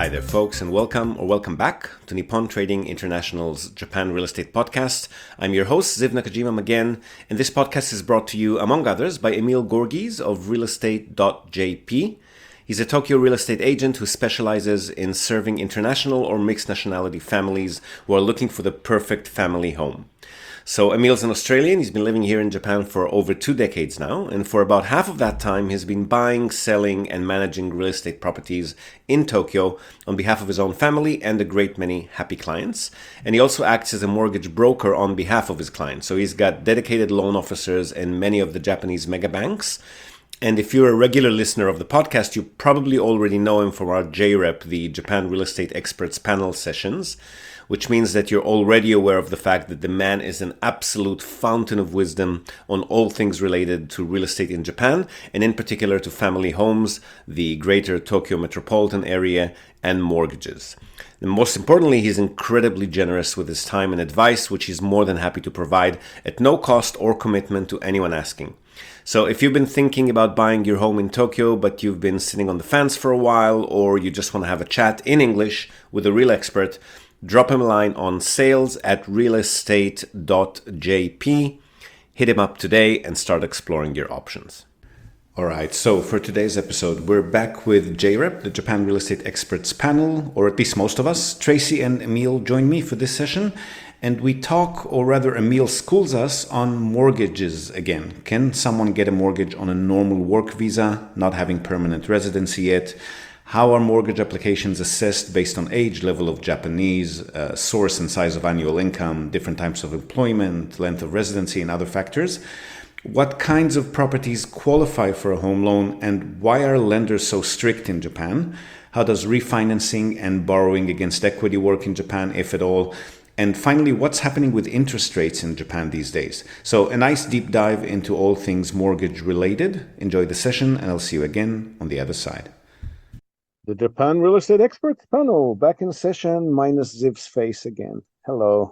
Hi there, folks, and welcome back to Nippon Trading International's Japan Real Estate Podcast. I'm your host, Ziv Nakajima again, and this podcast is brought to you, among others, by Emil Gorgies of realestate.jp. He's a Tokyo real estate agent who specializes in serving international or mixed nationality families who are looking for the perfect family home. So Emil's an Australian. He's been living here in Japan for over 2 decades now, and for about half of that time he's been buying, selling, and managing real estate properties in Tokyo on behalf of his own family and a great many happy clients. And he also acts as a mortgage broker on behalf of his clients. So he's got dedicated loan officers in many of the Japanese mega banks. And if you're a regular listener of the podcast, you probably already know him from our JREP, the Japan Real Estate Experts Panel sessions, which means that you're already aware of the fact that the man is an absolute fountain of wisdom on all things related to real estate in Japan, and in particular to family homes, the greater Tokyo metropolitan area, and mortgages. And most importantly, he's incredibly generous with his time and advice, which he's more than happy to provide at no cost or commitment to anyone asking. So if you've been thinking about buying your home in Tokyo, but you've been sitting on the fence for a while, or you just want to have a chat in English with a real expert, drop him a line on sales@realestate.jp. Hit him up today and start exploring your options. All right, so for today's episode, we're back with JREP, the Japan Real Estate Experts Panel, or at least most of us. Tracy and Emil join me for this session, and we talk, or rather Emil schools us, on mortgages again. Can someone get a mortgage on a normal work visa, not having permanent residency yet? How are mortgage applications assessed based on age, level of Japanese, source and size of annual income, different types of employment, length of residency, and other factors? What kinds of properties qualify for a home loan, and why are lenders so strict in Japan? How does refinancing and borrowing against equity work in Japan, if at all? And finally, what's happening with interest rates in Japan these days? So a nice deep dive into all things mortgage related. Enjoy the session, and I'll see you again on the other side. The Japan Real Estate Experts Panel, back in session, minus Ziv's face again. Hello.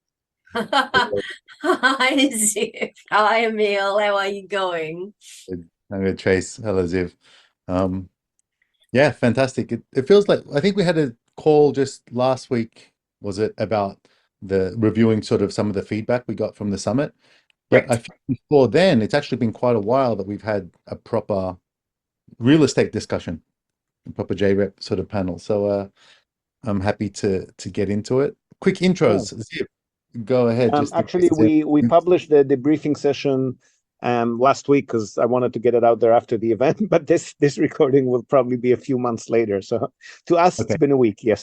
Hi, Ziv. Hi, Emil. How are you going? I'm good, Trace. Hello, Ziv. Yeah, fantastic. It feels like, I think we had a call just last week, was it, about the reviewing sort of some of the feedback we got from the summit. But Right. I think before then, it's actually been quite a while that we've had a proper real estate discussion, a proper JREP sort of panel. So I'm happy to get into it. Quick intros, Ziv. Go ahead. Actually, we published the debriefing session last week because I wanted to get it out there after the event, but this recording will probably be a few months later. So to us, Okay. It's been a week, yes.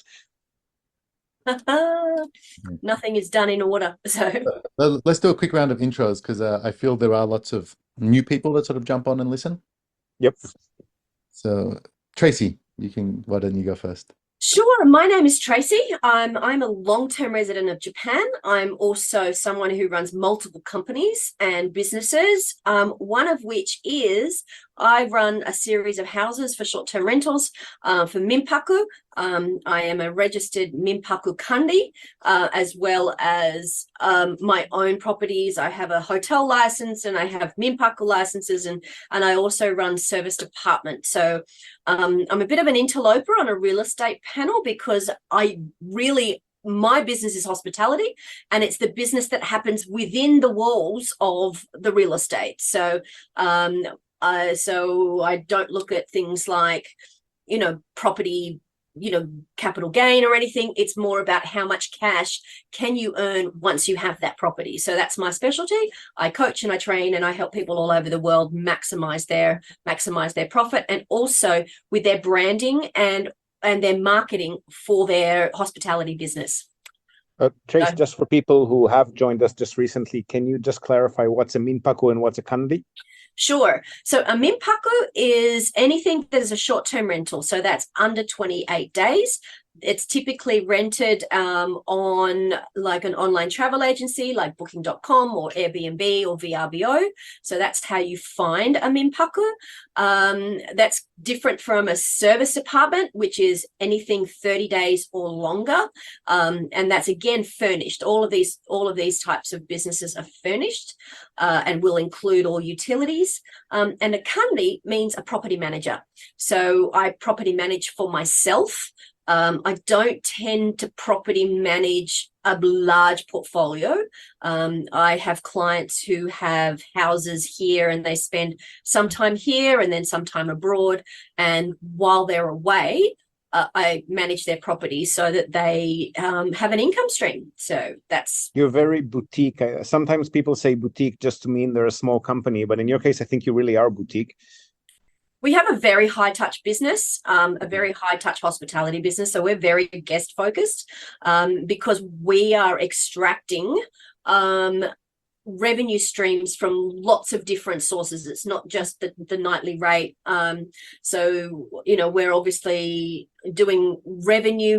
Nothing is done in order. So Let's do a quick round of intros because I feel there are lots of new people that sort of jump on and listen. Yep. So Tracy, why don't you go first? sure, my name is Tracy. I'm a long-term resident of Japan. I'm also someone who runs multiple companies and businesses, one of which is I run a series of houses for short-term rentals for Minpaku. I am a registered Minpaku Kandi, as well as my own properties. I have a hotel license and I have Minpaku licenses, and I also run serviced apartment. So I'm a bit of an interloper on a real estate panel because my business is hospitality, and it's the business that happens within the walls of the real estate. So so I don't look at things like, property, capital gain or anything. It's more about how much cash can you earn once you have that property. So that's my specialty. I coach and I train and I help people all over the world maximize their profit, and also with their branding and their marketing for their hospitality business. Trace, just for people who have joined us just recently, can you just clarify what's a Minpaku and what's a Kandi? Sure. So a Minpaku is anything that is a short-term rental. So that's under 28 days. It's typically rented on like an online travel agency like Booking.com or Airbnb or VRBO. So that's how you find a Minpaku. That's different from a service apartment, which is anything 30 days or longer. And that's again furnished. All of these types of businesses are furnished and will include all utilities. And a Kandi means a property manager. So I property manage for myself I don't tend to property manage a large portfolio. I have clients who have houses here and they spend some time here and then some time abroad. And while they're away, I manage their property so that they have an income stream. So that's... You're very boutique. Sometimes people say boutique just to mean they're a small company, but in your case, I think you really are boutique. We have a very high touch business, a very high touch hospitality business. So we're very guest focused because we are extracting revenue streams from lots of different sources. It's not just the nightly rate. So, you know, we're obviously doing revenue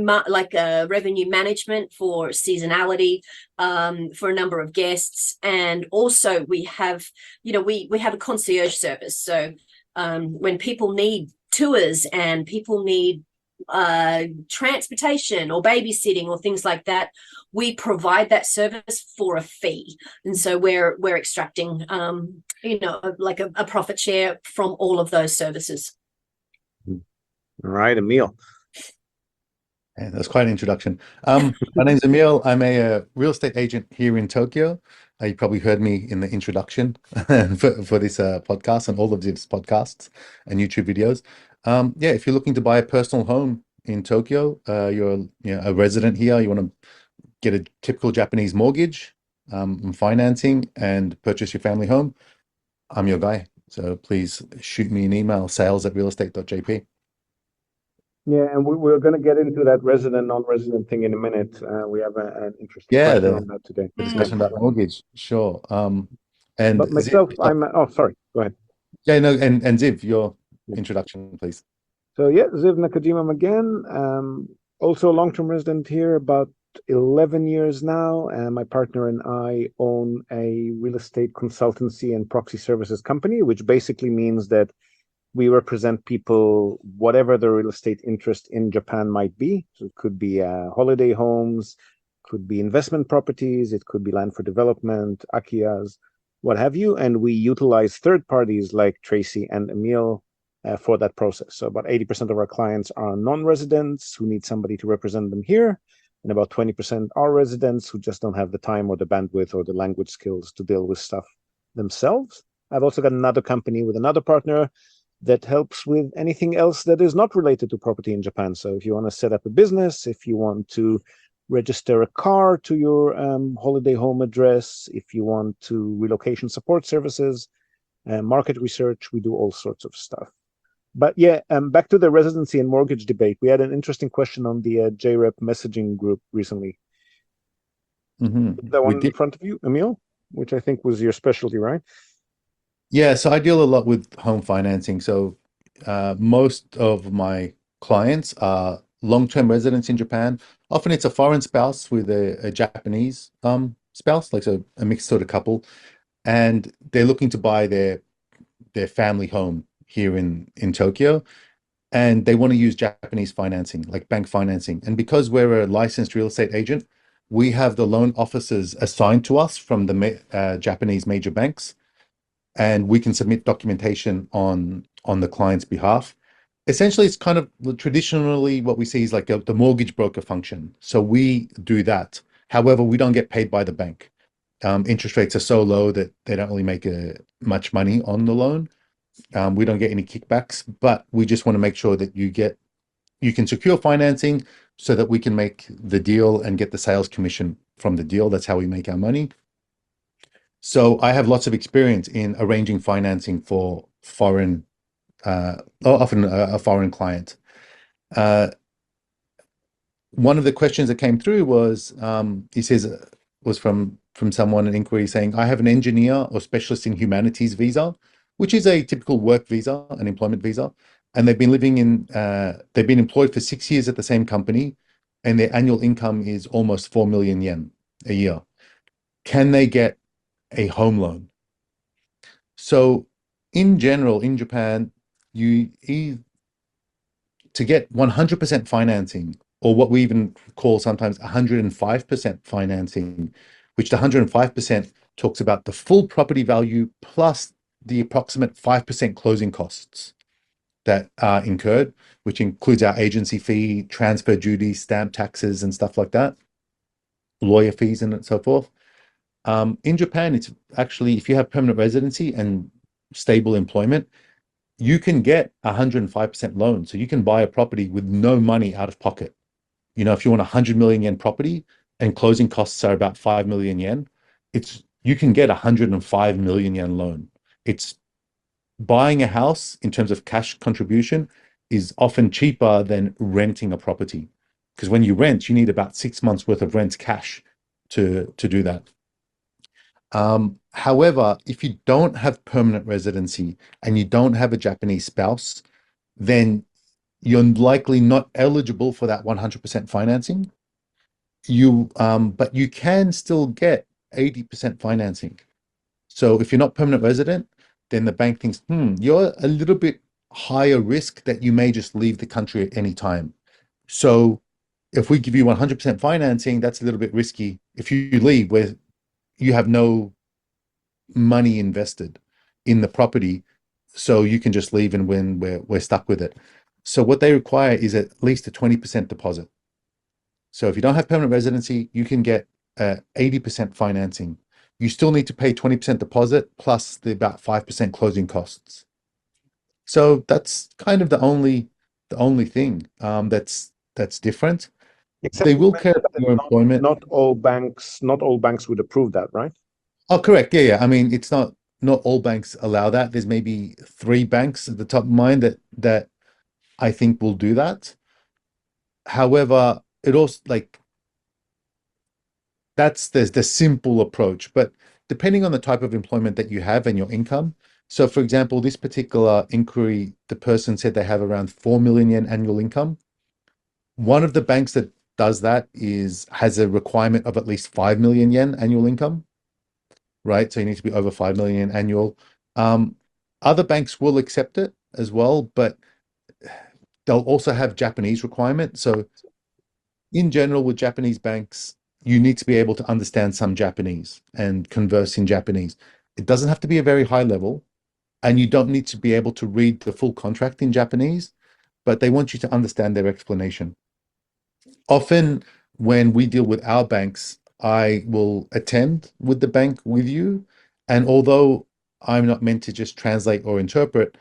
management for seasonality for a number of guests. And also we have, you know, we have a concierge service. So when people need tours and people need transportation or babysitting or things like that, we provide that service for a fee. And so we're extracting, you know, like a profit share from all of those services. All right, Emil. Yeah, that's quite an introduction. My name's Emil. I'm a real estate agent here in Tokyo. You probably heard me in the introduction for this podcast and all of these podcasts and YouTube videos. Yeah, if you're looking to buy a personal home in Tokyo, you're a resident here, you want to get a typical Japanese mortgage, financing, and purchase your family home, I'm your guy. So please shoot me an email, sales@realestate.jp. Yeah, and we're going to get into that resident, non-resident thing in a minute. We have an interesting question on that today. The discussion about mortgage, sure. And but myself, Ziv, oh, sorry, go ahead. Yeah, no, and Ziv, your introduction, please. So yeah, Ziv Nakajima again. Also a long-term resident here, about 11 years now. And my partner and I own a real estate consultancy and proxy services company, which basically means that we represent people, whatever their real estate interest in Japan might be. So it could be holiday homes, could be investment properties, it could be land for development, akiyas, what have you. And we utilize third parties like Tracy and Emil for that process. So about 80% of our clients are non-residents who need somebody to represent them here. And about 20% are residents who just don't have the time or the bandwidth or the language skills to deal with stuff themselves. I've also got another company with another partner that helps with anything else that is not related to property in Japan. So if you want to set up a business, if you want to register a car to your holiday home address, if you want to relocation support services, market research, we do all sorts of stuff. But yeah, back to the residency and mortgage debate. We had an interesting question on the JREP messaging group recently. That one in front of you, Emil, which I think was your specialty, right? Yeah, so I deal a lot with home financing. So most of my clients are long-term residents in Japan. Often it's a foreign spouse with a Japanese spouse, like so a mixed sort of couple, and they're looking to buy their family home here in Tokyo, and they want to use Japanese financing, like bank financing. And because we're a licensed real estate agent, we have the loan officers assigned to us from the Japanese major banks, and we can submit documentation on the client's behalf. Essentially, it's kind of traditionally what we see is like the mortgage broker function. So we do that. However, we don't get paid by the bank. Interest rates are so low that they don't really make much money on the loan. We don't get any kickbacks, but we just want to make sure that you can secure financing so that we can make the deal and get the sales commission from the deal. That's how we make our money. So I have lots of experience in arranging financing for foreign, often a foreign client. One of the questions that came through was, he says, was from someone, an inquiry saying, I have an engineer or specialist in humanities visa, which is a typical work visa, an employment visa. And they've been they've been employed for 6 years at the same company, and their annual income is almost 4 million yen a year. Can they get a home loan? So in general, in Japan, to get 100% financing, or what we even call sometimes 105% financing, which the 105% talks about the full property value plus the approximate 5% closing costs. that are incurred, which includes our agency fee, transfer duties, stamp taxes, and stuff like that, lawyer fees, and so forth. In Japan, it's actually, if you have permanent residency and stable employment, you can get 105% loan. So you can buy a property with no money out of pocket. If you want 100 million yen property and closing costs are about 5 million yen, you can get 105 million yen loan. It's buying a house in terms of cash contribution is often cheaper than renting a property, because when you rent, you need about 6 months worth of rent cash to do that. However, if you don't have permanent residency and you don't have a Japanese spouse, then you're likely not eligible for that 100% financing. But you can still get 80% financing. So if you're not permanent resident, then the bank thinks, you're a little bit higher risk that you may just leave the country at any time. So if we give you 100% financing, that's a little bit risky. If you leave where you have no money invested in the property, so you can just leave, and when we're stuck with it. So what they require is at least a 20% deposit. So if you don't have permanent residency, you can get 80% financing. You still need to pay 20% deposit plus the about 5% closing costs. So that's kind of the only thing that's different. Except they will care about your employment. Not all banks would approve that, right? Oh, correct. Yeah. I mean, it's not all banks allow that. There's maybe 3 banks at the top of mind that I think will do that. However, it also that's the simple approach, but depending on the type of employment that you have and your income. So for example, this particular inquiry, the person said they have around 4 million yen annual income. One of the banks that does that has a requirement of at least 5 million yen annual income, right? So you need to be over 5 million yen annual. Other banks will accept it as well, but they'll also have Japanese requirement. So in general, with Japanese banks, you need to be able to understand some Japanese and converse in Japanese. It doesn't have to be a very high level, and you don't need to be able to read the full contract in Japanese, but they want you to understand their explanation. Often when we deal with our banks, I will attend with the bank with you. And although I'm not meant to just translate or interpret,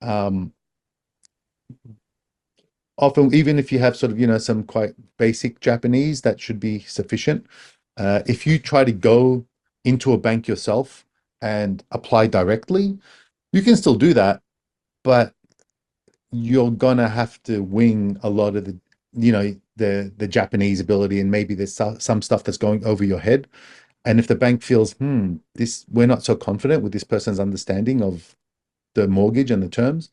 often, even if you have sort of, some quite basic Japanese, that should be sufficient. If you try to go into a bank yourself and apply directly, you can still do that, but you're gonna have to wing a lot of the Japanese ability, and maybe there's some stuff that's going over your head. And if the bank feels, we're not so confident with this person's understanding of the mortgage and the terms,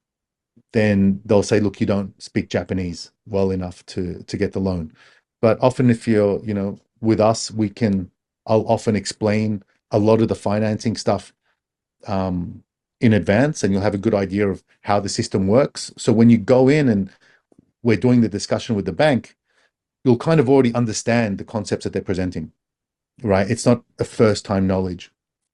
then they'll say, look, you don't speak Japanese well enough to get the loan. But often if you're, with us, I'll often explain a lot of the financing stuff in advance, and you'll have a good idea of how the system works. So when you go in and we're doing the discussion with the bank, you'll kind of already understand the concepts that they're presenting, right? It's not a first-time knowledge.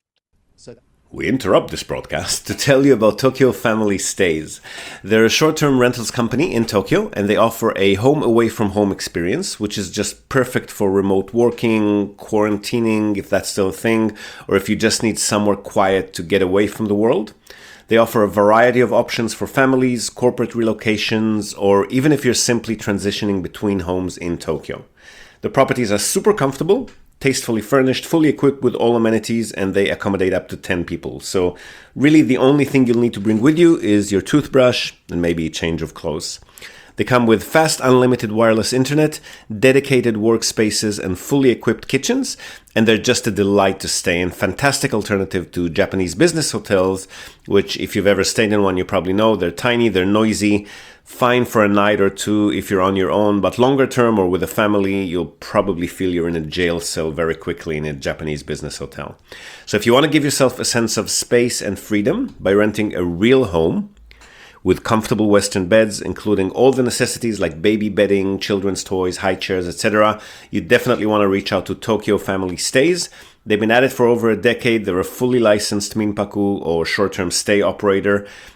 We interrupt this broadcast to tell you about Tokyo Family Stays. They're a short-term rentals company in Tokyo, and they offer a home away from home experience, which is just perfect for remote working, quarantining, if that's still a thing, or if you just need somewhere quiet to get away from the world. They offer a variety of options for families, corporate relocations, or even if you're simply transitioning between homes in Tokyo. The properties are super comfortable, tastefully furnished, fully equipped with all amenities, and they accommodate up to 10 people. So really the only thing you'll need to bring with you is your toothbrush and maybe a change of clothes. They come with fast unlimited wireless internet, dedicated workspaces, and fully equipped kitchens, and they're just a delight to stay in. Fantastic alternative to Japanese business hotels, which if you've ever stayed in one, you probably know they're tiny, they're noisy, fine for a night or two if you're on your own, but longer term or with a family, you'll probably feel you're in a jail cell very quickly in a Japanese business hotel. So if you want to give yourself a sense of space and freedom by renting a real home with comfortable Western beds, including all the necessities like baby bedding, children's toys, high chairs, etc., you definitely want to reach out to Tokyo Family Stays. They've been at it for over a decade. They're a fully licensed Minpaku or short-term stay operator,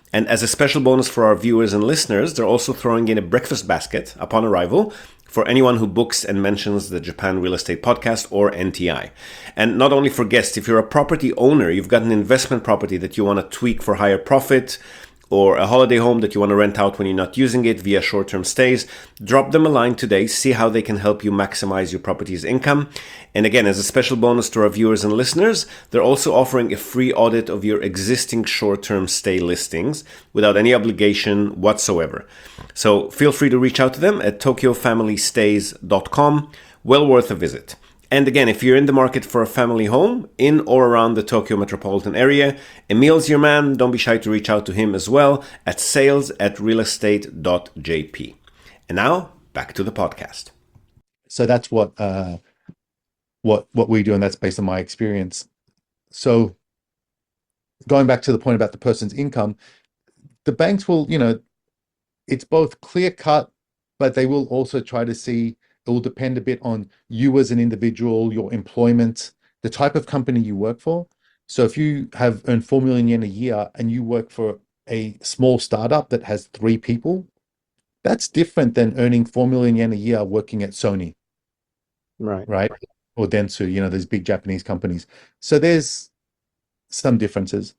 And as a special bonus for our viewers and listeners, they're also throwing in a breakfast basket upon arrival for anyone who books and mentions the Japan Real Estate Podcast or NTI. And not only for guests, if you're a property owner, you've got an investment property that you want to tweak for higher profit, or a holiday home that you want to rent out when you're not using it via short-term stays, drop them a line today, see how they can help you maximize your property's income. And again, as a special bonus to our viewers and listeners, they're also offering a free audit of your existing short-term stay listings without any obligation whatsoever. So feel free to reach out to them at tokyofamilystays.com. Well worth a visit. And again, if you're in the market for a family home in or around the Tokyo metropolitan area, Emil's your man. Don't be shy to reach out to him as well at sales@realestate.jp. And now back to the podcast. So that's what we do, and that's based on my experience. So going back to the point about the person's income, the banks will, it's both clear cut, but they will also try to see. It will depend a bit on you as an individual, your employment, the type of company you work for. So if you have earned 4 million yen a year and you work for a small startup that has 3 people, that's different than earning 4 million yen a year working at Sony. Right. Or Dentsu, those big Japanese companies. So there's some differences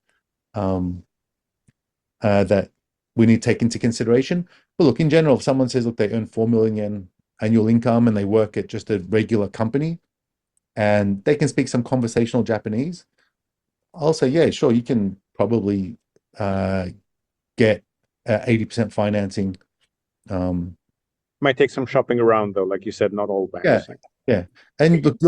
that we need to take into consideration. But look, in general, if someone says, look, they earn 4 million yen annual income and they work at just a regular company and they can speak some conversational Japanese, I'll say, yeah, sure, you can probably get 80% financing. Might take some shopping around though, like you said, not all banks. Yeah. And look,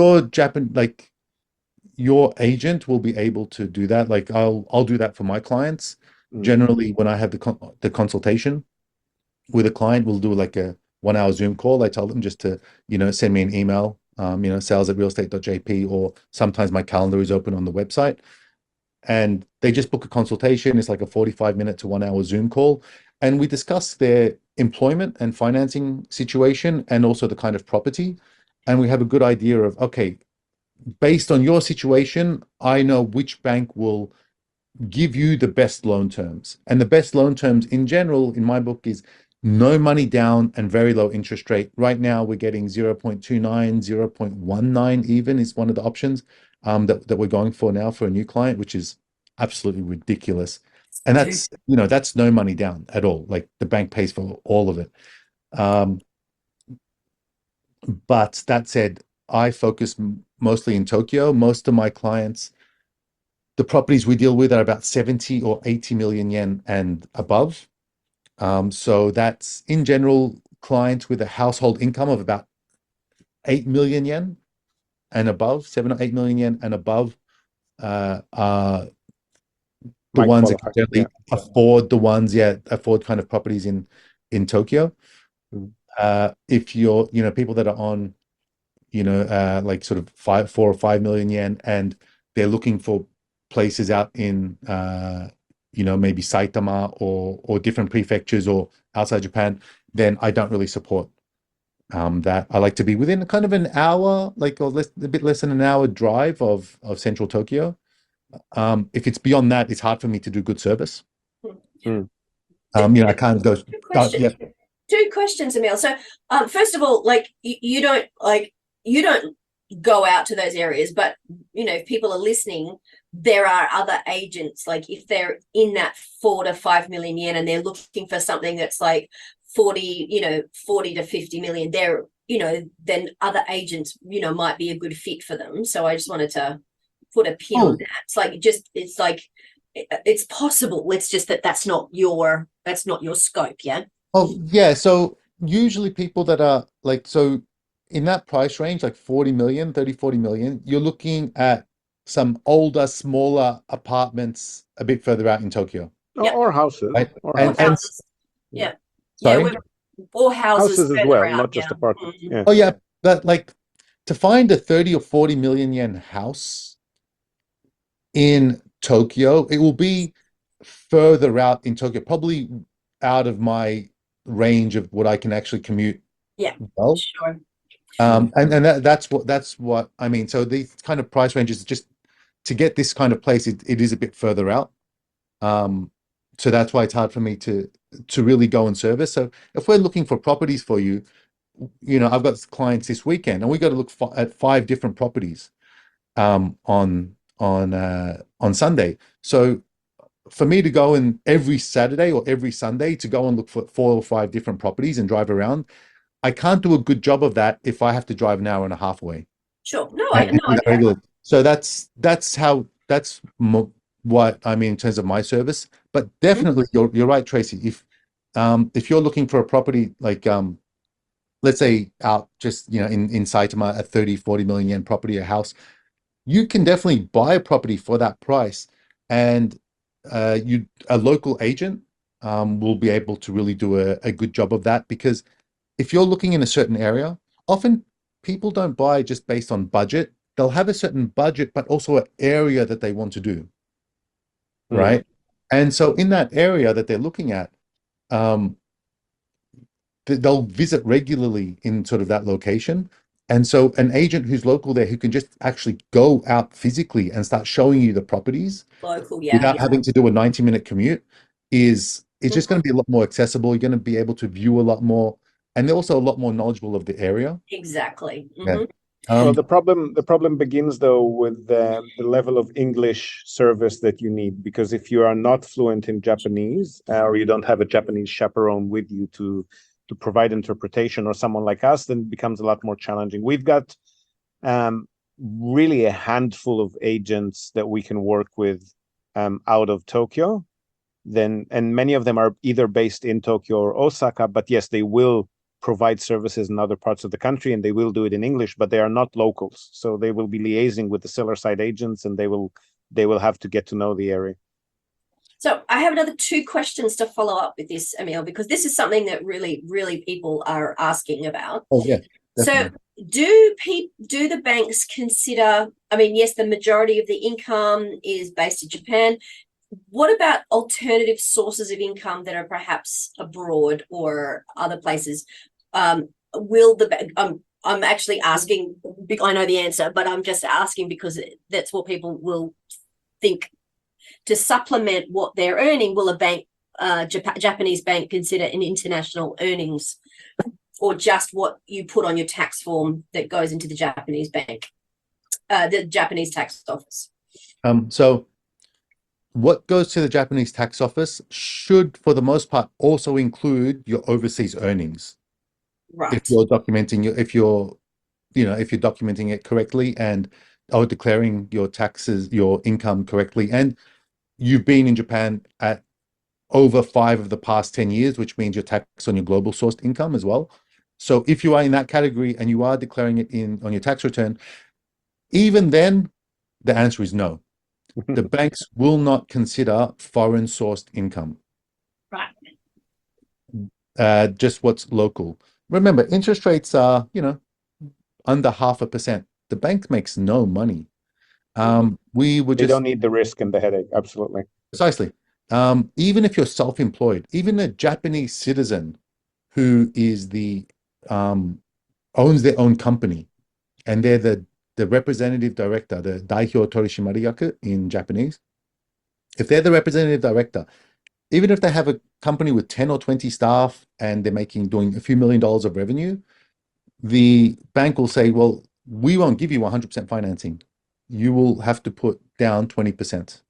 your agent will be able to do that. Like I'll do that for my clients. Generally, when I have the consultation with a client, we'll do like a 1-hour Zoom call. I tell them just to, send me an email, sales@realestate.jp, or sometimes my calendar is open on the website. And they just book a consultation. It's like a 45-minute to 1-hour Zoom call. And we discuss their employment and financing situation and also the kind of property. And we have a good idea of, okay, based on your situation, I know which bank will give you the best loan terms. And the best loan terms in general, in my book, is no money down and very low interest rate. Right now, we're getting 0.29, 0.19 even is one of the options that we're going for now for a new client, which is absolutely ridiculous. And that's, that's no money down at all. Like the bank pays for all of it. But that said, I focus mostly in Tokyo. Most of my clients, the properties we deal with are about 70 or 80 million yen and above. So that's in general clients with a household income of about 8 million yen and above, 7 or 8 million yen and above, are the ones that can generally afford kind of properties in Tokyo. If you're, people that are on, like sort of 4 or 5 million yen and they're looking for places out in, maybe Saitama or different prefectures or outside Japan, then I don't really support that. I like to be within kind of an hour, a bit less than an hour drive of central Tokyo. If it's beyond that, it's hard for me to do good service. I can't go. Two questions, Emil. So, first of all, you don't go out to those areas, but if people are listening, there are other agents. Like if they're in that 4 to 5 million yen and they're looking for something that's like 40 to 50 million, then other agents, might be a good fit for them. So I just wanted to put a pin on that. It's possible. It's just that's not your scope. Yeah. Oh yeah. So usually people that are in that price range, like 40 million, 30, 40 million, you're looking at some older, smaller apartments a bit further out in Tokyo. Or houses. Right? Or houses. Yeah. Sorry? Or houses as well, not just apartments. Mm-hmm. Yeah. Oh yeah, but to find a 30 or 40 million yen house in Tokyo, it will be further out in Tokyo, probably out of my range of what I can actually commute. Yeah. Well. Sure. And that's what I mean. So these kind of price ranges, just to get this kind of place, it is a bit further out. so that's why it's hard for me to really go and service. So if we're looking for properties for you, I've got clients this weekend, and we got to look at 5 different properties on Sunday. So for me to go in every Saturday or every Sunday to go and look for 4 or 5 different properties and drive around, I can't do a good job of that if I have to drive an hour and a half away. Sure. So that's what I mean in terms of my service. But definitely, you're right, Tracy. If you're looking for a property like let's say out just in Saitama, a 30-40 million yen property, a house, you can definitely buy a property for that price, and a local agent will be able to really do a good job of that, because if you're looking in a certain area, often people don't buy just based on budget. They'll have a certain budget, but also an area that they want to do, right? And so in that area that they're looking at, they'll visit regularly in sort of that location. And so an agent who's local there, who can just actually go out physically and start showing you the properties without having to do a 90-minute commute is just going to be a lot more accessible. You're going to be able to view a lot more, and they're also a lot more knowledgeable of the area. Exactly. Yeah. Well, the problem begins though with the level of English service that you need, because if you are not fluent in Japanese, or you don't have a Japanese chaperone with you to provide interpretation, or someone like us, then it becomes a lot more challenging. We've got really a handful of agents that we can work with out of Tokyo, and many of them are either based in Tokyo or Osaka, but yes, they will provide services in other parts of the country, and they will do it in English, but they are not locals. So they will be liaising with the seller side agents, and they will have to get to know the area. So I have another 2 questions to follow up with this, Emil, because this is something that really, really people are asking about. Oh, yeah. Definitely. So do the banks consider, I mean, yes, the majority of the income is based in Japan. What about alternative sources of income that are perhaps abroad or other places? Will the I'm actually asking, I know the answer, but I'm just asking because that's what people will think. To supplement what they're earning, will a bank, Japanese bank, consider an international earnings, or just what you put on your tax form that goes into the Japanese bank, the Japanese tax office? So what goes to the Japanese tax office should, for the most part, also include your overseas earnings. Right. If you're documenting if you're documenting it correctly and declaring your taxes, your income correctly, and you've been in Japan at over 5 of the past 10 years, which means your tax on your global sourced income as well. So if you are in that category and you are declaring it on your tax return, even then, the answer is no. The banks will not consider foreign sourced income. Right. Just what's local. Remember, interest rates are, under 0.5%. The bank makes no money. They don't need the risk and the headache. Absolutely. Precisely. Even if you're self-employed, even a Japanese citizen who is owns their own company, and they're the representative director, the Daihyo Torishimariyaku in Japanese. If they're the representative director, even if they have a company with 10 or 20 staff and they're doing a few $1 million of revenue, the bank will say, well, we won't give you 100% financing. You will have to put down 20%.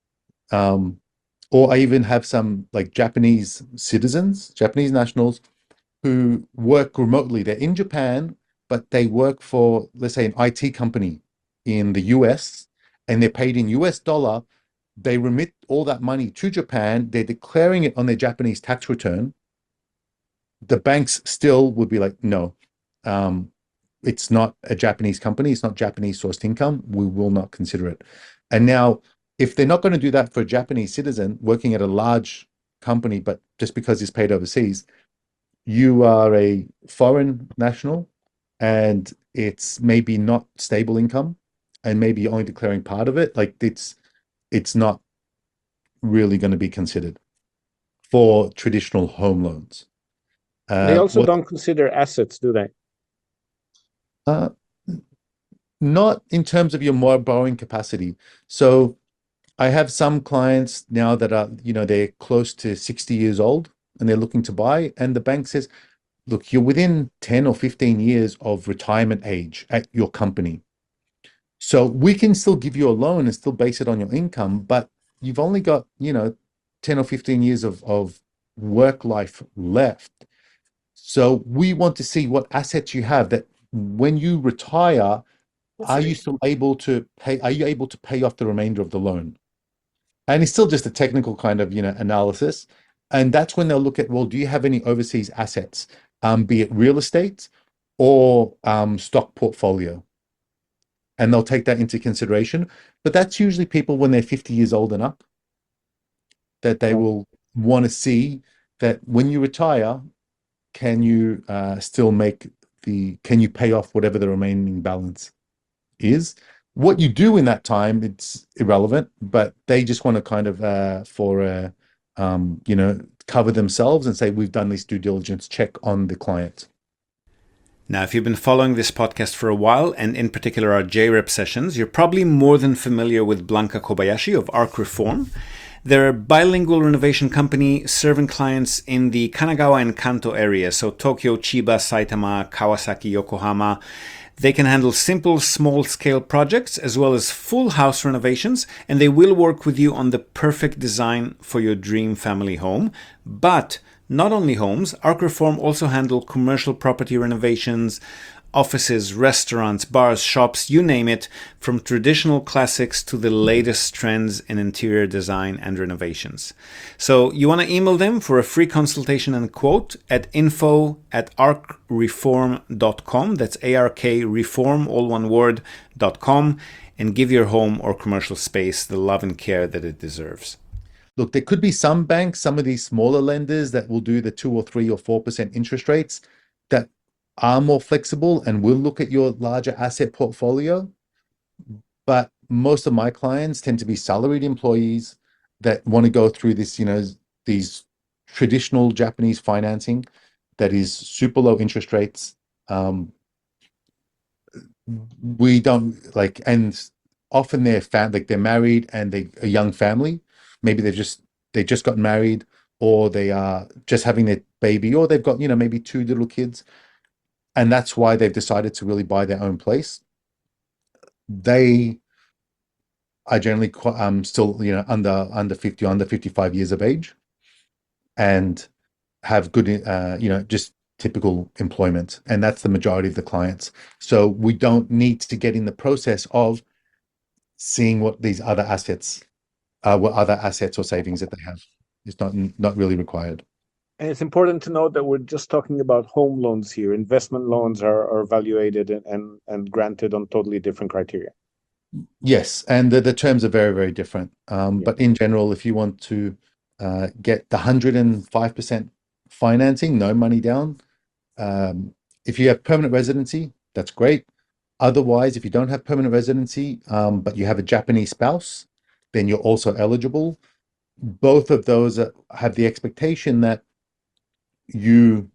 Or I even have some like Japanese citizens, Japanese nationals who work remotely. They're in Japan, but they work for, let's say, an IT company in the US, and they're paid in US dollar. They remit all that money to Japan. They're declaring it on their Japanese tax return. The banks still would be like, no, it's not a Japanese company. It's not Japanese sourced income. We will not consider it. And now, if they're not going to do that for a Japanese citizen working at a large company, but just because he's paid overseas, you are a foreign national and it's maybe not stable income, and maybe you're only declaring part of it. Like it's not really going to be considered for traditional home loans. They also don't consider assets, do they? Not in terms of your more borrowing capacity. So I have some clients now that are, they're close to 60 years old and they're looking to buy, and the bank says, look, you're within 10 or 15 years of retirement age at your company. So we can still give you a loan and still base it on your income, but you've only got, 10 or 15 years of work life left. So we want to see what assets you have that when you retire, are you still able to pay? Are you able to pay off the remainder of the loan? And it's still just a technical kind of, analysis. And that's when they'll look at, well, do you have any overseas assets, be it real estate or stock portfolio? And they'll take that into consideration. But that's usually people when they're 50 years old and up, that they will want to see that when you retire, can you can you pay off whatever the remaining balance is? What you do in that time, it's irrelevant, but they just want to kind of cover themselves and say, we've done this due diligence check on the client. Now, if you've been following this podcast for a while, and in particular our JREP sessions, you're probably more than familiar with Blanca Kobayashi of Arc Reform. They're a bilingual renovation company serving clients in the Kanagawa and Kanto area, so Tokyo, Chiba, Saitama, Kawasaki, Yokohama. They can handle simple, small-scale projects as well as full house renovations, and they will work with you on the perfect design for your dream family home. But not only homes, Arc Reform also handle commercial property renovations, offices, restaurants, bars, shops, you name it, from traditional classics to the latest trends in interior design and renovations. So you want to email them for a free consultation and quote at info@arcreform.com. That's ARK reform, all one word, .com, and give your home or commercial space the love and care that it deserves. Look, there could be some banks, some of these smaller lenders that will do the 2 or 3 or 4% interest rates that are more flexible and will look at your larger asset portfolio. But most of my clients tend to be salaried employees that want to go through this, these traditional Japanese financing that is super low interest rates. We don't and often they're married and they're a young family. Maybe they just got married, or they are just having their baby, or they've got, maybe 2 little kids. And that's why they've decided to really buy their own place. They are generally still, under 50, under 55 years of age, and have good, just typical employment. And that's the majority of the clients. So we don't need to get in the process of seeing what these other assets, or savings that they have. It's not really required. And it's important to note that we're just talking about home loans here. Investment loans are evaluated and granted on totally different criteria. Yes, and the terms are very, very different. But in general, if you want to get the 105% financing, no money down, if you have permanent residency, that's great. Otherwise, if you don't have permanent residency, but you have a Japanese spouse, then you're also eligible. Both of those have the expectation that you're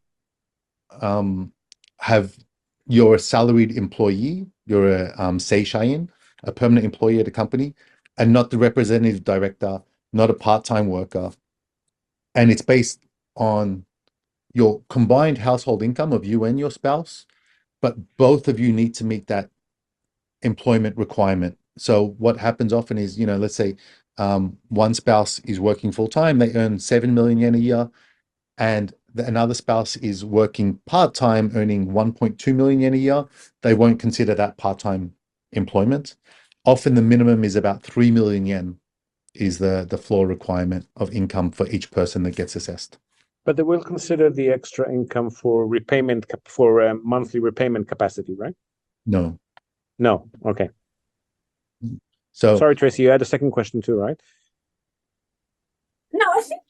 a salaried employee, you're a seishain, a permanent employee at a company, and not the representative director, not a part-time worker. And it's based on your combined household income of you and your spouse, but both of you need to meet that employment requirement. So what happens often is, let's say one spouse is working full-time, they earn 7 million yen a year, and another spouse is working part-time, earning 1.2 million yen a year. They won't consider that part-time employment. Often the minimum is about 3 million yen is the floor requirement of income for each person that gets assessed. But they will consider the extra income for monthly repayment capacity, right? No. Okay. So sorry, Tracy, you had a second question too, right? No,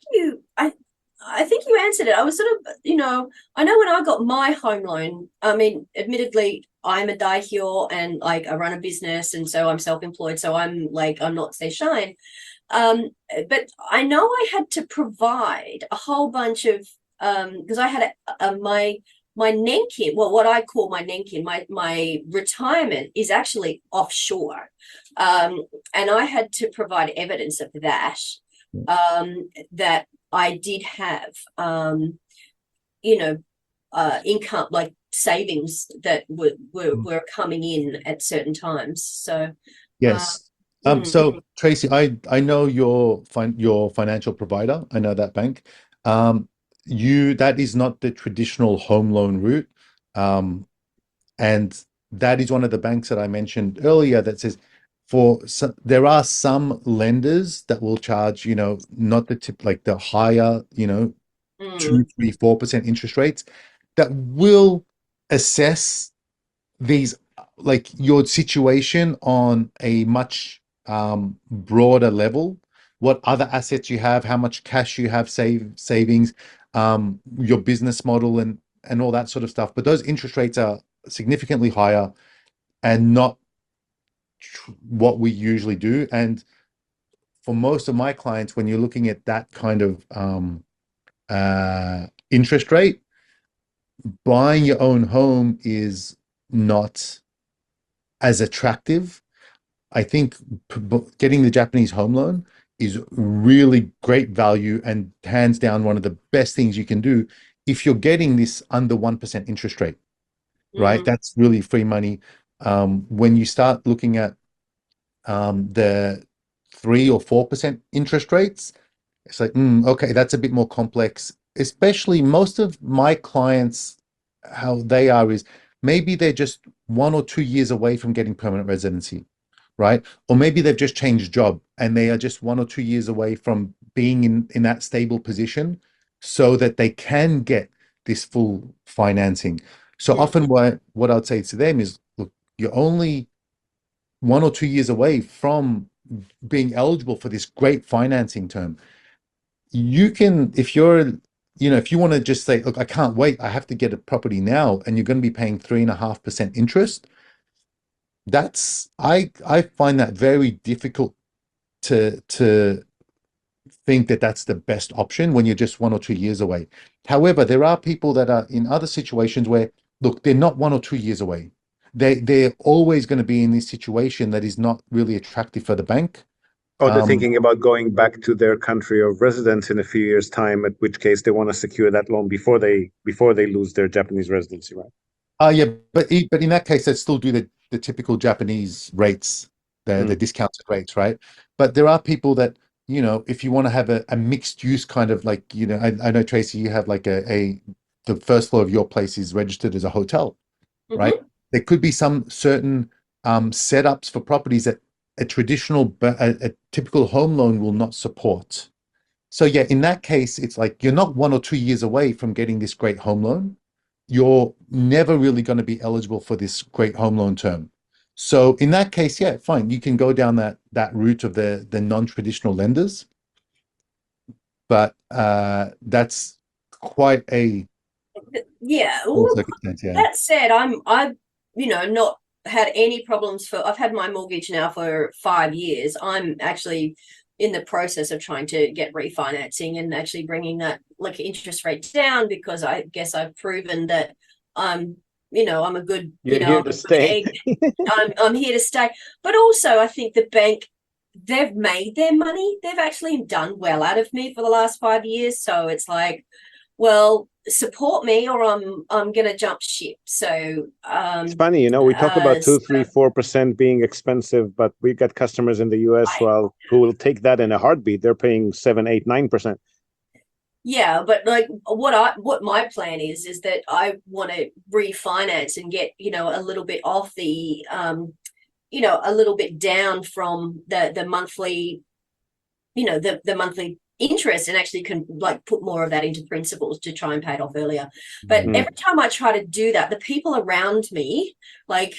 I think you answered it. I was sort of, I know when I got my home loan, I mean, admittedly, I'm a daihyo and I run a business, and so I'm self-employed. So I'm not seishain. But I know I had to provide a whole bunch of, because I had my Nenkin, well, what I call my Nenkin, my retirement is actually offshore. And I had to provide evidence of that, that I did have, income, like savings that were coming in at certain times. So Yes. mm, So Tracy, I know your financial provider. I know that bank. That is not the traditional home loan route. And that is one of the banks that I mentioned earlier that says there are some lenders that will charge, not the tip, like the higher, 2, 3, 4% interest rates that will assess these, like your situation on a much broader level, what other assets you have, how much cash you have, savings, your business model, and all that sort of stuff. But those interest rates are significantly higher and not what we usually do. And for most of my clients, when you're looking at that kind of interest rate, buying your own home is not as attractive. I think getting the Japanese home loan is really great value and hands down one of the best things you can do if you're getting this under 1% interest rate, right? That's really free money. When you start looking at the 3 or 4% interest rates, it's like, okay, that's a bit more complex. Especially most of my clients, how they are is maybe they're just 1 or 2 years away from getting permanent residency, right? Or maybe they've just changed job and they are just 1 or 2 years away from being in that stable position so that they can get this full financing. So often what I'd say to them is, look, you're only 1 or 2 years away from being eligible for this great financing term. You can, if you want to just say, look, I can't wait, I have to get a property now, and you're going to be paying 3.5% interest. I find that very difficult to think that that's the best option when you're just 1 or 2 years away. However, there are people that are in other situations where, look, they're not 1 or 2 years away. They're always going to be in this situation that is not really attractive for the bank. Oh, they're thinking about going back to their country of residence in a few years' time, at which case they want to secure that loan before they lose their Japanese residency, right? Yeah, but in that case, they still do the typical Japanese rates, the discounted rates, right? But there are people that, if you want to have a mixed use kind of like, I know, Tracy, you have like the first floor of your place is registered as a hotel, right? There could be some certain setups for properties that a typical home loan will not support. So yeah, in that case, it's like you're not 1 or 2 years away from getting this great home loan. You're never really going to be eligible for this great home loan term. So in that case, yeah, fine. You can go down that route of the non-traditional lenders. But that's quite a circumstance, yeah. That said, I've not had any problems I've had my mortgage now for 5 years. I'm actually in the process of trying to get refinancing and actually bringing that like interest rate down, because I guess I've proven that I'm a good, You're here to stay. I'm here to stay. But also I think the bank, they've made their money. They've actually done well out of me for the last 5 years. So it's like, well, support me or I'm gonna jump ship. So it's funny, we talk about 2, 3, 4% being expensive, but we got customers in the US who will take that in a heartbeat. They're paying 7, 8, 9%. Yeah, but like what my plan is that I want to refinance and get a little bit off the a little bit down from the monthly the monthly interest, and actually can like put more of that into principals to try and pay it off earlier. But every time I try to do that, the people around me, like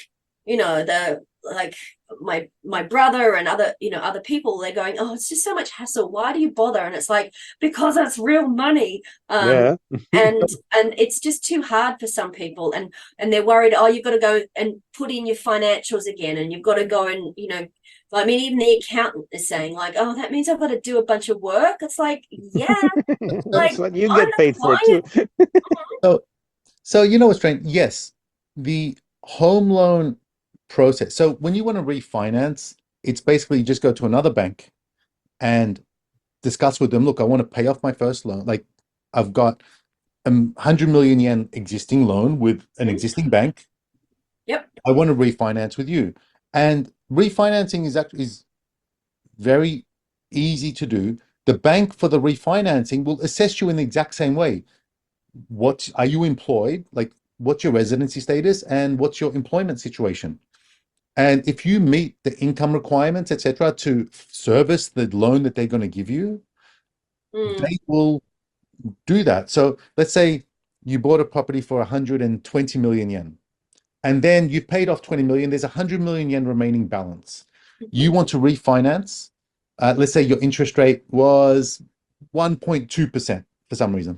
my brother and other people, they're going, oh, it's just so much hassle, why do you bother? And it's like, because it's real money. And it's just too hard for some people, and they're worried, oh, you've got to go and put in your financials again, and you've got to go and I mean, even the accountant is saying like, oh, that means I've got to do a bunch of work. It's like, yeah, that's what you get paid for too. So you know what's strange? Yes, the home loan process. So when you want to refinance, it's basically you just go to another bank and discuss with them, look, I want to pay off my first loan. Like I've got 100 million yen existing loan with an Mhm. existing bank. Yep. I want to refinance with you. And refinancing is very easy to do. The bank for the refinancing will assess you in the exact same way. What are you employed? Like, what's your residency status and what's your employment situation? And if you meet the income requirements, etc., to service the loan that they're going to give you, Mm. they will do that. So let's say you bought a property for 120 million yen, and then you've paid off 20 million. There's 100 million yen remaining balance. You want to refinance. Let's say your interest rate was 1.2% for some reason,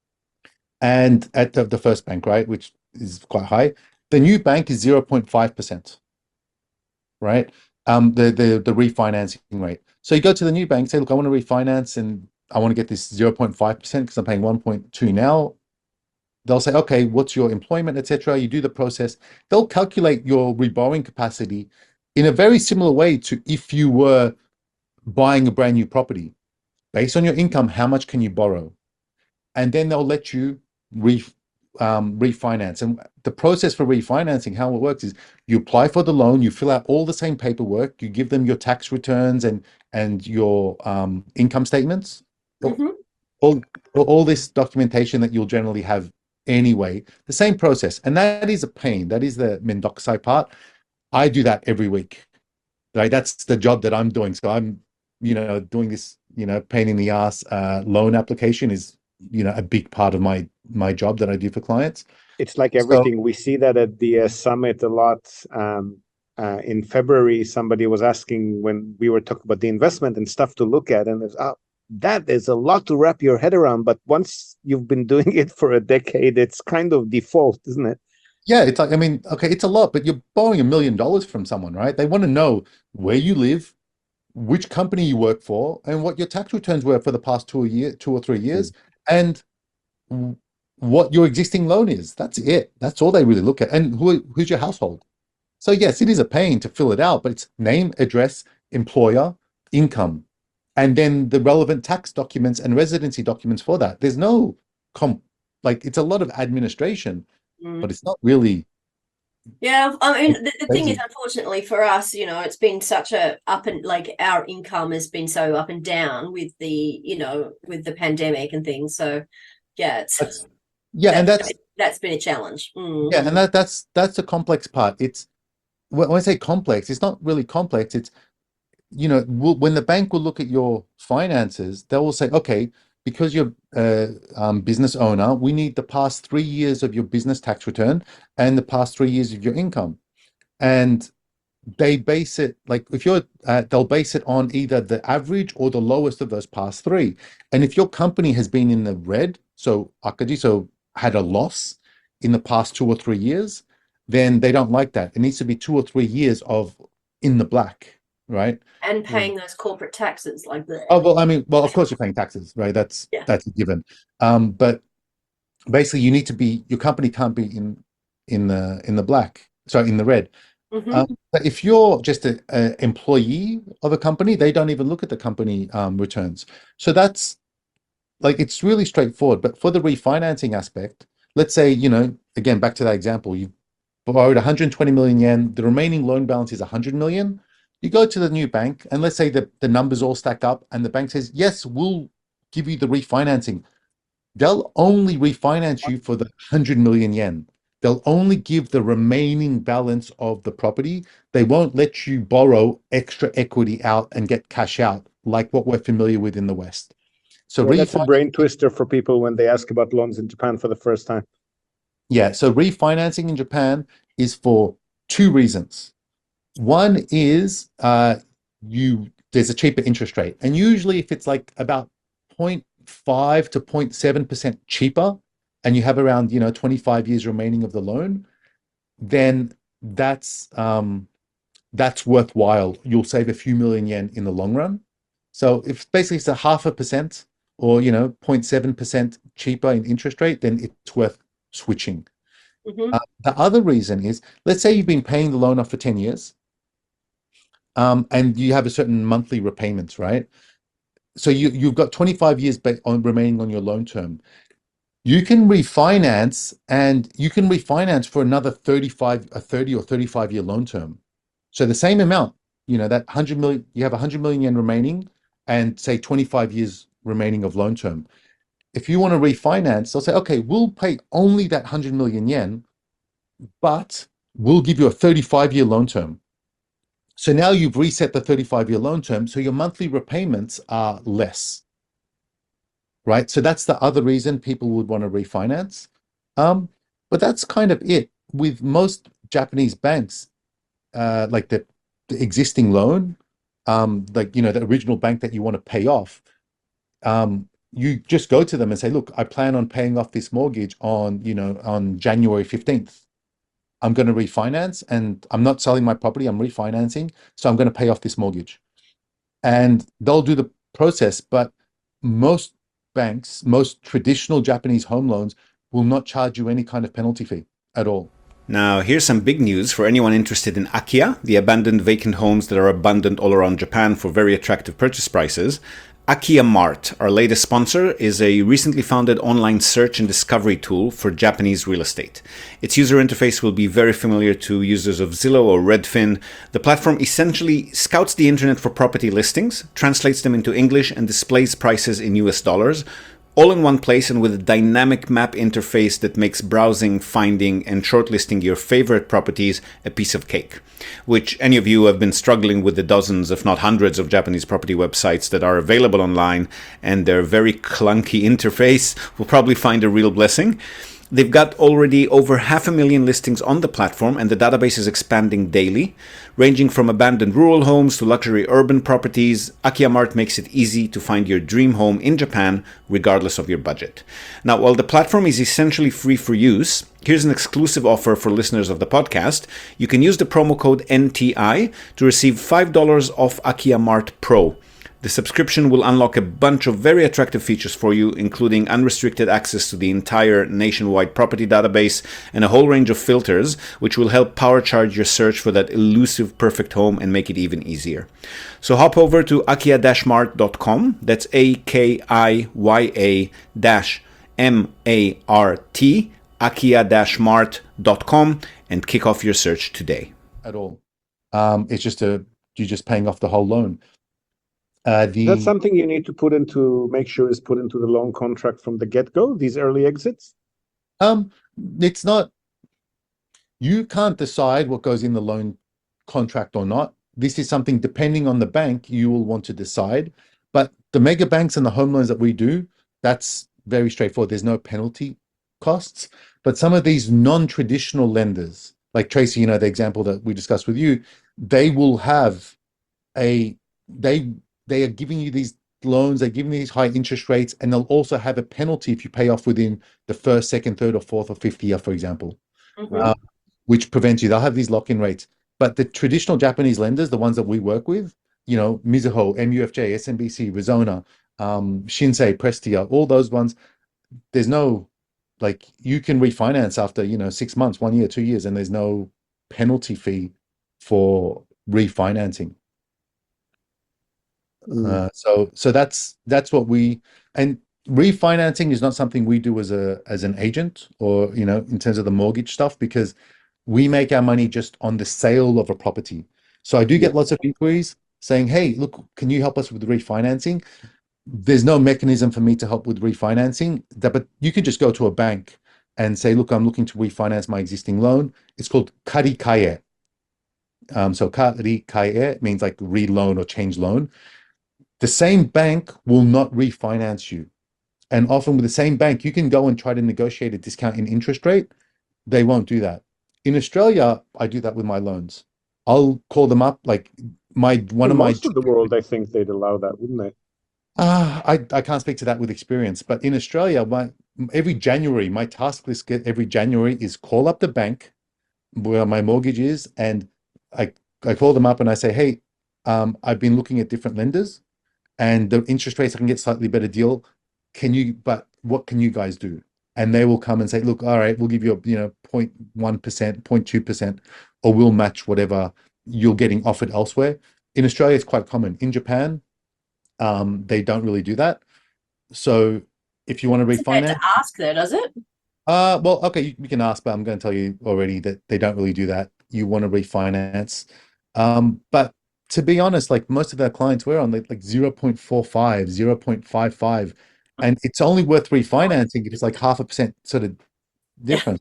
and at the first bank, right, which is quite high. The new bank is 0.5%, right? The refinancing rate. So you go to the new bank, say, look, I want to refinance and I want to get this 0.5% because I'm paying 1.2 now. They'll say, okay, what's your employment, etc. You do the process. They'll calculate your reborrowing capacity in a very similar way to if you were buying a brand new property. Based on your income, how much can you borrow? And then they'll let you refinance. And the process for refinancing, how it works is you apply for the loan, you fill out all the same paperwork, you give them your tax returns and your income statements, Mhm. all, all this documentation that you'll generally have anyway, the same process. And that is a pain. That is the Mendokusai part. I do that every week. Right? That's the job that I'm doing. So I'm, doing this, pain in the ass loan application is, a big part of my job that I do for clients. It's like So everything. We see that at the summit a lot. In February, somebody was asking when we were talking about the investment and stuff to look at, and there's, that is a lot to wrap your head around. But once you've been doing it for a decade, it's kind of default, isn't it? yeah, it's like, I mean, okay, it's a lot, but you're borrowing $1 million from someone, right? They want to know where you live, which company you work for, and what your tax returns were for the past 2 or 3 years, and what your existing loan is. That's it. That's all they really look at. And who's your household? So yes, it is a pain to fill it out, but it's name, address, employer, income, and then the relevant tax documents and residency documents for that. There's no like it's a lot of administration, Mm. but it's not really Yeah, I mean, the thing is, crazy. unfortunately for us, it's been such a up and like our income has been so up and down with with the pandemic and things. So yeah, That's yeah, and that's that's that's been a challenge. Mm. yeah, and that's the complex part. It's when I say complex, it's not really complex. It's when the bank will look at your finances, they will say, okay, because you're a business owner, we need the past 3 years of your business tax return and the past 3 years of your income. And they base it like if you're, they'll base it on either the average or the lowest of those past three. And if your company has been in the red, so Akaji, so had a loss in the past 2 or 3 years, then they don't like that. It needs to be 2 or 3 years of in the black, right? And Mm. paying those corporate taxes like that. Oh, well, I mean, well, of course you're paying taxes, right? That's Yeah. that's a given. But basically you need to be, your company can't be in the black, sorry, in the red. Hmm. But if you're just a employee of a company, they don't even look at the company returns. So that's like it's really straightforward. But for the refinancing aspect, let's say, again, back to that example, you borrowed 120 million yen, the remaining loan balance is 100 million. You go to the new bank, and let's say that the numbers all stack up, and the bank says, yes, we'll give you the refinancing. They'll only refinance you for the 100 million yen. They'll only give the remaining balance of the property. They won't let you borrow extra equity out and get cash out like what we're familiar with in the West. So Yeah, that's a refinance, brain twister for people when they ask about loans in Japan for the first time. yeah. So refinancing in Japan is for two reasons. One is there's a cheaper interest rate, and usually if it's like about 0.5 to 0.7% cheaper, and you have around 25 years remaining of the loan, then that's worthwhile. You'll save a few million yen in the long run. So if basically it's a 0.5% or 0.7% cheaper in interest rate, then it's worth switching. Mhm. The other reason is, let's say you've been paying the loan off for 10 years, and you have a certain monthly repayments, right? So you've got 25 years remaining on your loan term. You can refinance, and you can refinance for another 30 or 35 year loan term. So the same amount, that 100 million, you have 100 million yen remaining and say 25 years remaining of loan term. If you want to refinance, they'll say, okay, we'll pay only that 100 million yen, but we'll give you a 35-year loan term. So now you've reset the 35-year loan term, so your monthly repayments are less, right? So that's the other reason people would want to refinance. But that's kind of it. With most Japanese banks, like the existing loan, the original bank that you want to pay off, you just go to them and say, look, I plan on paying off this mortgage on January 15th. I'm going to refinance, and I'm not selling my property, I'm refinancing, so I'm going to pay off this mortgage. And they'll do the process, but most banks, most traditional Japanese home loans will not charge you any kind of penalty fee at all. Now, here's some big news for anyone interested in Akiya, the abandoned vacant homes that are abundant all around Japan for very attractive purchase prices. Akiya Mart, our latest sponsor, is a recently founded online search and discovery tool for Japanese real estate. Its user interface will be very familiar to users of Zillow or Redfin. The platform essentially scouts the internet for property listings, translates them into English, and displays prices in US dollars, all in one place and with a dynamic map interface that makes browsing, finding, and shortlisting your favorite properties a piece of cake. Which any of you who have been struggling with the dozens, if not hundreds, of Japanese property websites that are available online and their very clunky interface will probably find a real blessing. They've got already over 500,000 listings on the platform, and the database is expanding daily. Ranging from abandoned rural homes to luxury urban properties, Akiya Mart makes it easy to find your dream home in Japan, regardless of your budget. Now, while the platform is essentially free for use, here's an exclusive offer for listeners of the podcast. You can use the promo code NTI to receive $5 off Akiya Mart Pro. The subscription will unlock a bunch of very attractive features for you, including unrestricted access to the entire nationwide property database and a whole range of filters, which will help power charge your search for that elusive perfect home and make it even easier. So hop over to akiya-mart.com, that's AKIYA-MART, akiya-mart.com, and kick off your search today. At all. It's just you're just paying off the whole loan. That's something you need to make sure is put into the loan contract from the get-go, these early exits? It's not, you can't decide what goes in the loan contract or not. This is something, depending on the bank, you will want to decide. But the mega banks and the home loans that we do, that's very straightforward. There's no penalty costs. But some of these non-traditional lenders, like Tracy, the example that we discussed with you, they will have they are giving you these loans, they're giving you these high interest rates, and they'll also have a penalty if you pay off within the first, second, third, or fourth, or fifth year, for example, which prevents you. They'll have these lock-in rates. But the traditional Japanese lenders, the ones that we work with, Mizuho, MUFJ, SMBC, Rizona, Shinsei, Prestia, all those ones, there's no, you can refinance after, 6 months, 1 year, 2 years, and there's no penalty fee for refinancing. So that's what and refinancing is not something we do as an agent or, in terms of the mortgage stuff, because we make our money just on the sale of a property. So I do get lots of inquiries saying, hey, look, can you help us with refinancing? There's no mechanism for me to help with refinancing, but you could just go to a bank and say, look, I'm looking to refinance my existing loan. It's called karikae. So karikae means like reloan or change loan. The same bank will not refinance you. And often with the same bank, you can go and try to negotiate a discount in interest rate. They won't do that. In Australia, I do that with my loans. I'll call them up, like most of the world, I think they'd allow that, wouldn't they? I can't speak to that with experience, but in Australia, every January, my task list every January is call up the bank where my mortgage is, and I call them up and I say, hey, I've been looking at different lenders, and the interest rates I can get slightly better deal. But what can you guys do? And they will come and say, look, all right, we'll give you a 0.1%, 0.2%, or we'll match whatever you're getting offered elsewhere. In Australia, it's quite common. In Japan, they don't really do that. So if you want to It's okay to refinance, ask there, does it? well, okay, you can ask, but I'm going to tell you already that they don't really do that. You want to refinance. But to be honest, like most of our clients, we're on like 0.45, 0.55, and it's only worth refinancing if it's like 0.5% sort of Yeah. difference.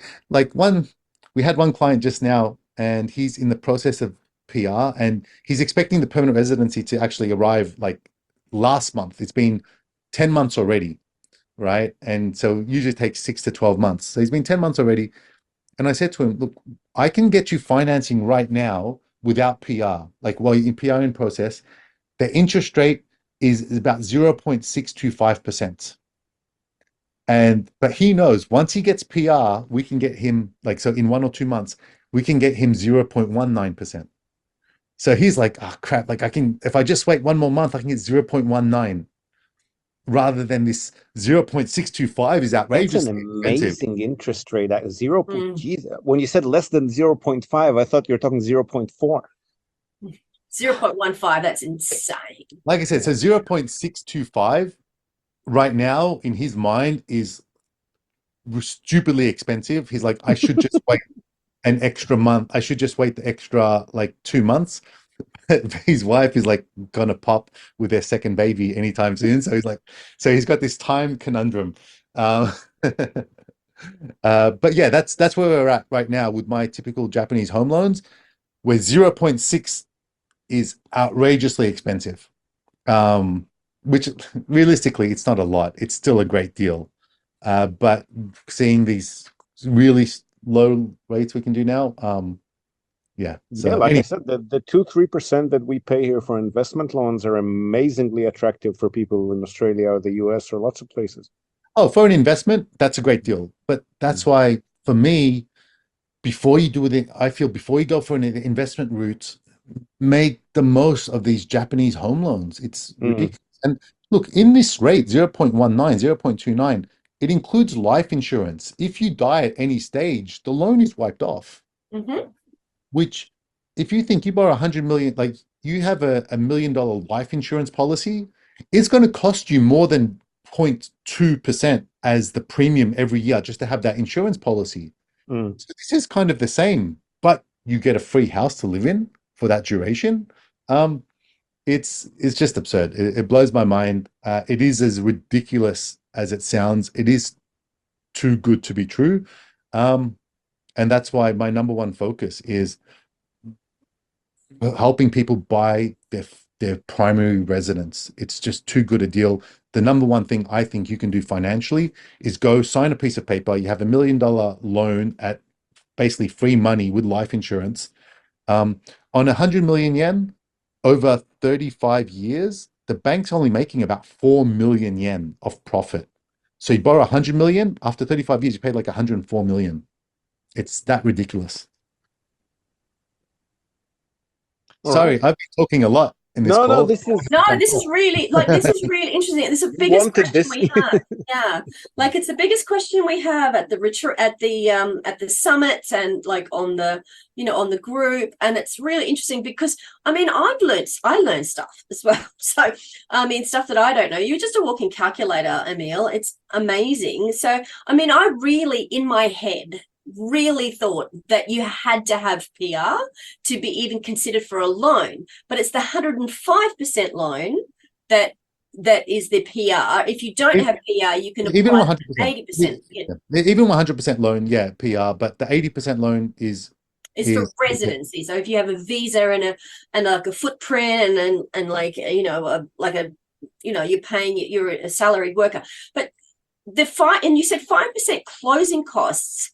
We had one client just now, and he's in the process of PR, and he's expecting the permanent residency to actually arrive like last month. It's been 10 months already, right? And so usually it takes 6 to 12 months. So he's been 10 months already. And I said to him, look, I can get you financing right now without PR. Like while you're in PR in process, the interest rate is about 0.625%. But he knows once he gets PR, we can get him like, so in 1 or 2 months, we can get him 0.19%. So he's like, oh crap, like if I just wait 1 more month, I can get 0.19 rather than this 0.625 is That's outrageously an expensive. amazing interest rate at 0. Mm. Geez, when you said less than 0.5, I thought you were talking 0.4. 0.15, that's insane. Like I said, so 0.625 right now in his mind is stupidly expensive. He's like, I should just wait an extra month. I should just wait the extra like 2 months. His wife is like gonna pop with their second baby anytime soon. So he's got this time conundrum. But yeah, that's where we're at right now with my typical Japanese home loans, where 0.6 is outrageously expensive. Which realistically, it's not a lot. It's still a great deal. But seeing these really low rates we can do now, yeah. So Yeah, like anyway, I said, the 2-3% that we pay here for investment loans are amazingly attractive for people in Australia or the US or lots of places. oh, for an investment, that's a great deal. But that's why, for me, before you go for an investment route, make the most of these Japanese home loans. It's ridiculous. And look, in this rate, 0.19, 0.29, it includes life insurance. If you die at any stage, the loan is wiped off. Mm-hmm. Which, if you think you borrow 100 million, like you have a $1 million life insurance policy, it's going to cost you more than 0.2% as the premium every year just to have that insurance policy. So this is kind of the same, but you get a free house to live in for that duration. It's just absurd. It blows my mind. It is as ridiculous as it sounds. It is too good to be true. And that's why my number one focus is helping people buy their primary residence. It's just too good a deal. The number one thing I think you can do financially is go sign a piece of paper. You have $1 million loan at basically free money with life insurance. On 100 million yen over 35 years, the bank's only making about 4 million yen of profit. So you borrow 100 million, after 35 years, you pay like 104 million. It's that ridiculous. All Sorry, right. I've been talking a lot in this No, call. this is This is really interesting. This is the biggest wanted question this. we have. Yeah, like it's the biggest question we have at the retreat, at the summits, and like on the on the group, and it's really interesting because I mean I learned stuff as well. So I mean stuff that I don't know. You're just a walking calculator, Emil. It's amazing. So I mean I really in my head really thought that you had to have PR to be even considered for a loan, but it's the 105% loan that is the PR. If you don't have PR, you can Even apply 100%. 80%. Yeah. Even 100% loan, yeah, PR, but the 80% loan is For residency. So if you have a visa and like a footprint and like you're paying, you're a salaried worker, but and you said 5% closing costs.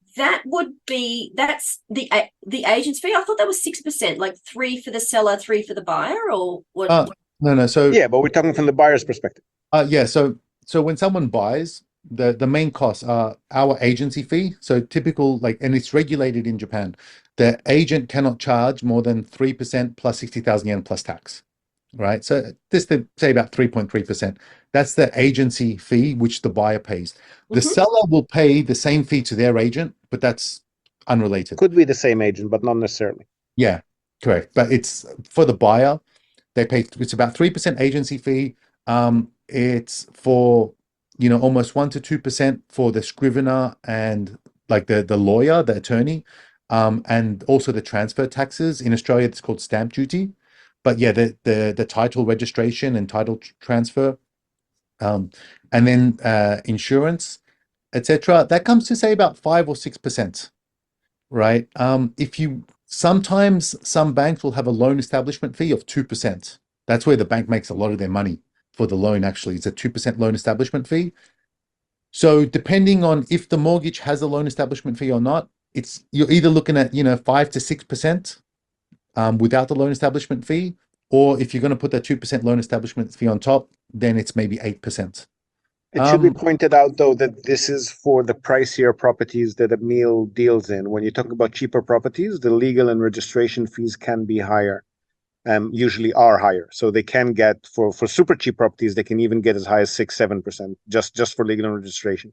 That's the agent's fee. I thought that was 6%, like 3 for the seller, 3 for the buyer, or what? No. So yeah, but we're talking from the buyer's perspective. yeah. So when someone buys, the main costs are our agency fee. So typical, and it's regulated in Japan. The agent cannot charge more than 3% plus 60,000 yen plus tax. right? So this, they say about 3.3%. That's the agency fee, which the buyer pays. The Mhm. seller will pay the same fee to their agent, but that's unrelated. Could be the same agent, but not necessarily. Yeah, correct. But it's for the buyer, they pay, it's about 3% agency fee. It's for, almost 1 to 2% for the scrivener and like the lawyer, the attorney, and also the transfer taxes. In Australia, it's called stamp duty. But yeah, the title registration and title transfer, and then insurance, etc. That comes to say about 5 or 6%, right? If you sometimes some banks will have a loan establishment fee of 2%. That's where the bank makes a lot of their money for the loan. Actually, it's a 2% loan establishment fee. So depending on if the mortgage has a loan establishment fee or not, you're either looking at 5 to 6% without the loan establishment fee, or if you're going to put that 2% loan establishment fee on top, then it's maybe 8%. It should be pointed out, though, that this is for the pricier properties that Emil deals in. When you talk about cheaper properties, the legal and registration fees can be higher, usually are higher. So they can get, for super cheap properties, they can even get as high as 6-7% just for legal and registration.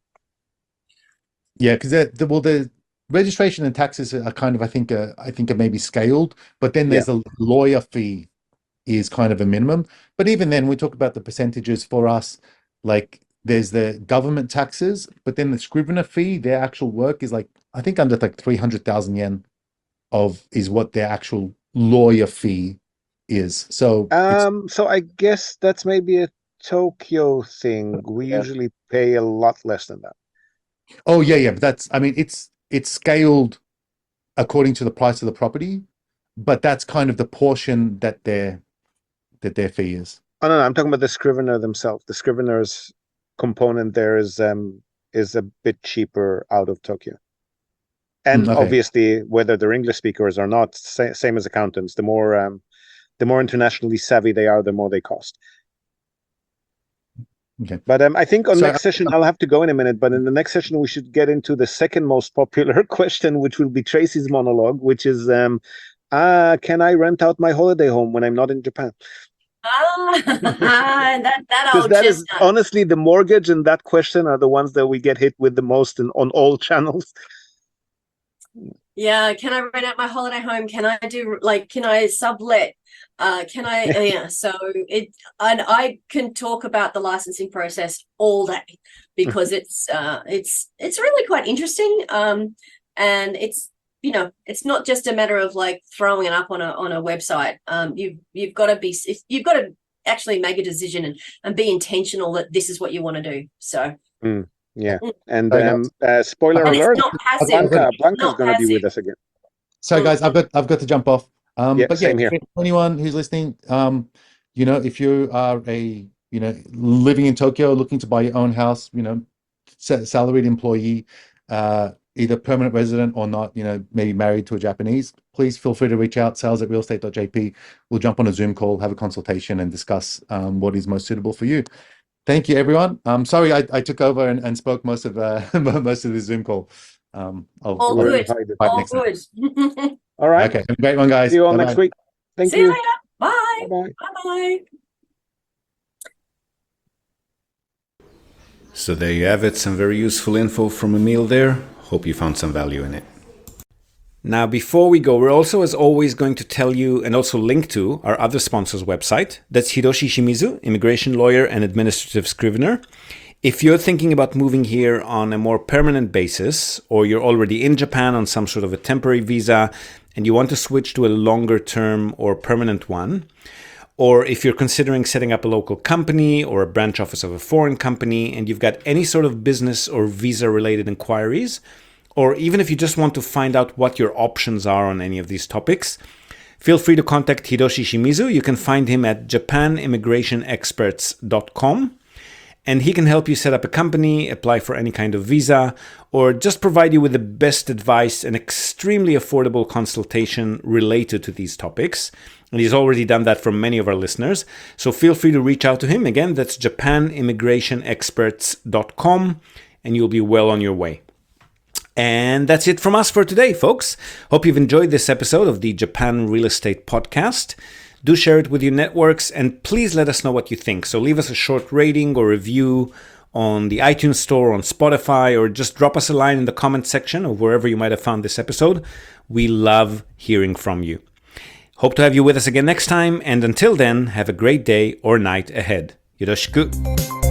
Yeah, because the registration and taxes are kind of, I think are maybe scaled, but then there's a lawyer fee is kind of a minimum. But even then, we talk about the percentages for us, like there's the government taxes, but then the scrivener fee, their actual work is like, I think under like 300,000 yen is what their actual lawyer fee is. So so I guess that's maybe a Tokyo thing. We usually pay a lot less than that. Oh yeah, but that's, I mean, it's scaled according to the price of the property, but that's kind of the portion that their fee is. Oh no, I'm talking about the scrivener themselves. The scrivener's component there is a bit cheaper out of Tokyo. And Okay. obviously, whether they're English speakers or not, same as accountants. The more internationally savvy they are, the more they cost. Okay. But I think on So, next session, I'll have to go in a minute, but in the next session, we should get into the second most popular question, which will be Tracy's monologue, which is, can I rent out my holiday home when I'm not in Japan? that Because old that is chestnut. honestly, the mortgage and that question are the ones that we get hit with the most on all channels. Yeah, can I rent out my holiday home? Can I sublet? So I can talk about the licensing process all day because it's really quite interesting. And it's not just a matter of like throwing it up on a website. You've got to actually make a decision and be intentional that this is what you want to do. So yeah, and spoiler and alert, it's not passive. Blanca's going to be with us again. So guys, I've got to jump off. But same here. Anyone who's listening, if you are a living in Tokyo, looking to buy your own house, salaried employee, either permanent resident or not, maybe married to a Japanese, please feel free to reach out, sales@realestate.jp. We'll jump on a Zoom call, have a consultation, and discuss what is most suitable for you. Thank you, everyone. Sorry I took over and spoke most of the Zoom call. All good. All right. Okay. Have a great one, guys. See you all Bye-bye. next week. Thank See you. you later. Bye. Bye-bye. Bye-bye. So there you have it, some very useful info from Emil there. Hope you found some value in it. Now, before we go, we're also, as always, going to tell you and also link to our other sponsor's website. That's Hiroshi Shimizu, immigration lawyer and administrative scrivener. If you're thinking about moving here on a more permanent basis, or you're already in Japan on some sort of a temporary visa and you want to switch to a longer term or permanent one, or if you're considering setting up a local company or a branch office of a foreign company and you've got any sort of business or visa related inquiries, or even if you just want to find out what your options are on any of these topics, feel free to contact Hiroshi Shimizu. You can find him at japanimmigrationexperts.com. And he can help you set up a company, apply for any kind of visa, or just provide you with the best advice and extremely affordable consultation related to these topics. And he's already done that for many of our listeners. So feel free to reach out to him. Again, that's japanimmigrationexperts.com, and you'll be well on your way. And that's it from us for today, folks. Hope you've enjoyed this episode of the Japan Real Estate Podcast. Do share it with your networks, and please let us know what you think. So leave us a short rating or review on the iTunes Store, on Spotify, or just drop us a line in the comment section or wherever you might have found this episode. We love hearing from you. Hope to have you with us again next time, and until then, have a great day or night ahead. Yoroshiku.